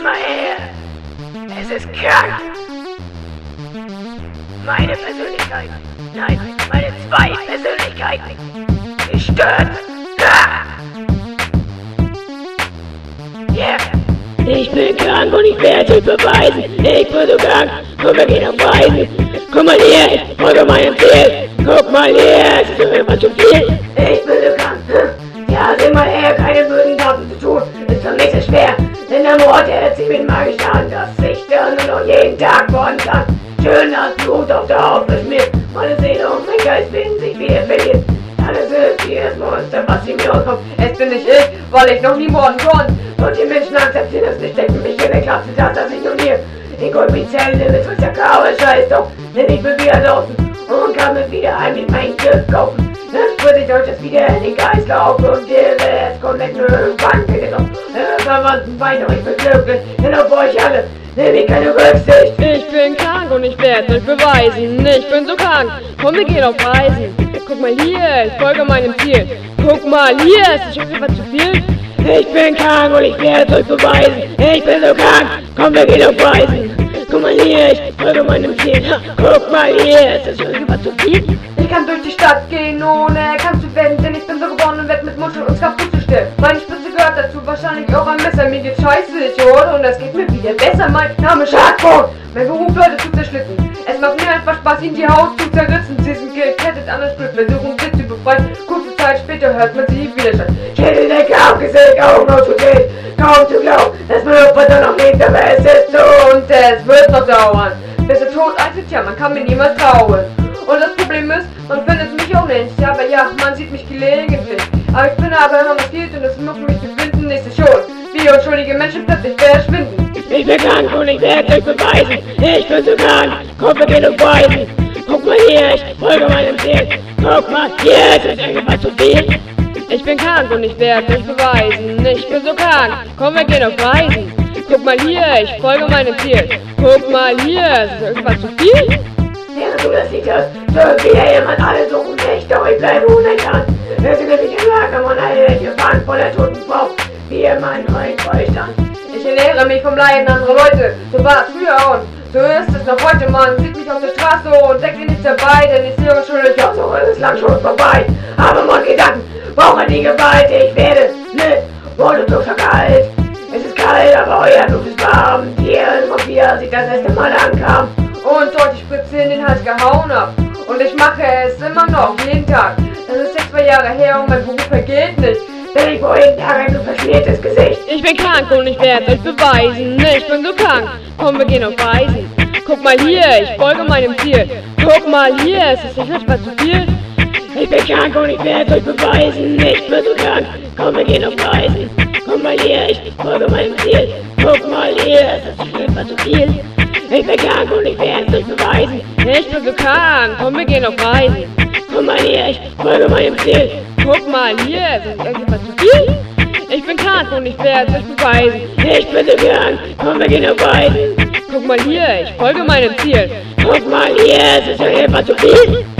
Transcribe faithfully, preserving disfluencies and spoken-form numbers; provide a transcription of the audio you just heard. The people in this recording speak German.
mal her. Es ist krank. Meine Persönlichkeit. Nein, meine zwei Persönlichkeiten. Gestört. Ah. Yeah. Ich bin krank und ich werde euch beweisen. Ich bin so krank. Komm, wir gehen auf Reisen. Guck mal hier, ich folge meinem Ziel. Guck mal hier, es ist doch immer zu viel. Ich bin so krank. Ja, sieh mal her, keine bösen Taten zu tun. Ist für mich so schwer. Denn der Mord, der zieht mit magisch an, dass ich da nur noch jeden Tag worden kann. Schön, das Blut auf der Haut beschmiert. Meine Seele und mein Geist finden sich wieder verliert. Alles ist wie das Monster, was in mir auskommt. Es bin nicht ich, weil ich noch nie morden konnte. Und die Menschen akzeptieren es nicht, denken mich in der Klasse, das, dass ich nur hier in Goldbizellen mit frischer Kabel scheiß doch. Denn ich bin wieder draußen und kann mir wieder ein mit meinem Glück kaufen. Dann spürt ich euch das wieder in den Geist laufen und ihr werdet komplett nur irgendwann bitte noch. Eure Verwandten weinen euch für glücklich, denn auf euch alle nehme ich keine Rücksicht. Ich bin krank und ich werde euch beweisen. Ich bin so krank, komm, wir gehen auf Reisen. Guck mal hier, ich folge meinem Ziel. Guck mal hier, ist das schon etwas zu viel? Ich bin krank und ich werde euch beweisen. Ich bin so krank, komm, wir gehen auf Reisen. Guck mal hier, ich folge meinem Ziel. Guck mal hier, ist das schon etwas zu viel? Ich kann durch die Stadt gehen, ohne erkannt zu werden, denn ich bin so geboren und werd mit Muscheln und Kapuze stellen. Meine Spitze gehört dazu, wahrscheinlich auch ein Messer. Mir geht scheiße, ich höre und es geht mir wieder besser. Mein Name ist Schadbrot, mein Beruf Leute zu zerschlitten. Es macht mir einfach Spaß, ihnen die Haut zu zerritzen. Sie sind gekettet an der Spritversuchung, sich zu befreien. Kurze Zeit später hört man sie wieder schreien. Schädel, Decke aufgesägt, Augen ausgedreht. Kaum zu glauben, dass mein Opfer noch lebt, aber es ist so. Und es wird noch dauern, bis der Tod eintritt, ja, man kann mir niemals trauen. Und das Problem ist, man findet mich auch nicht, aber ja, man sieht mich gelegentlich. Aber ich finde aber immer, was geht und es muss mich zu finden, ist es schon, wie unschuldige Menschen plötzlich verschwinden. Ich bin krank und ich werde euch beweisen. Ich bin so krank, komm, wir gehen auf Reisen. Guck mal hier, ich folge meinem Ziel. Guck mal hier, ist das irgendwas zu viel? Ich bin krank und ich werde euch beweisen. Ich bin so krank, komm, wir gehen auf Reisen. Guck mal hier, ich folge meinem Ziel. Guck mal hier, ist das irgendwas zu viel? Während du das siehst, wird wieder jemand alle suchen nicht, doch ich bleibe unerkannt. Hörst du glücklich im Lager, man alle gefahren von der toten Frau, wie ihr mein Freund stand. Ich ernähre mich vom Leiden anderer Leute, so war es früher und so ist es noch heute. Man sieht mich auf der Straße und denkt mir nichts dabei, denn ich sehe unschuldig aus, so ist es lang schon vorbei. Aber Mordgedanken brauchen die Gewalt, ich werde mit Mord und Tod verkalt. Es ist kalt, aber euer Blut ist warm. Hier im Vampir, als ich das erste Mal ankam. Und dort die Spritze in den Hals gehauen hab. Und ich mache es immer noch, jeden Tag. Das ist jetzt zwei Jahre her und mein Beruf vergeht nicht. Denn ich vor jeden Tag ein so verschmiertes Gesicht. Ich bin krank und ich werde euch beweisen. Ich bin so krank, komm, wir gehen auf Reisen. Guck mal hier, ich folge meinem Ziel. Guck mal hier, ist das nicht etwas zu viel? Ich bin krank und ich werde euch beweisen. Ich bin so krank, komm, wir gehen auf Reisen. Guck mal hier, ich folge meinem Ziel. Guck mal hier, ist das nicht etwas zu viel? Ich bin krank und ich werde euch beweisen. Ich bin so krank, komm, wir gehen auf Reisen. Guck mal hier, ich folge meinem Ziel. Guck mal hier, ist das irgendwas zu viel? Ich bin krank und ich werde euch beweisen. Ich bin so krank, komm, wir gehen auf Reisen. Guck mal hier, ich folge meinem Ziel. Guck mal hier, ist das irgendwas zu viel?